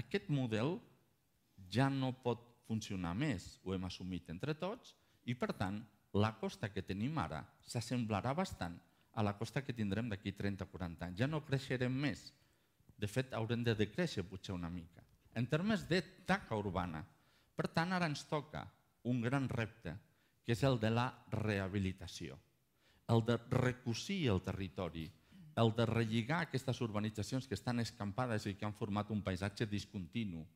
aquest model ja no pot funcionar més, ho hem assumit entre tots, i per tant la costa que tenim ara s'assemblarà bastant a la costa que tindrem d'aquí 30 o 40 anys. Ja no creixerem més. De fet, haurem de decréixer potser una mica. En termes de taca urbana. Per tant, ara ens toca un gran repte, que és el de la rehabilitació. El de recosir el territori, el de relligar aquestes urbanitzacions que estan escampades i que han format un paisatge discontinu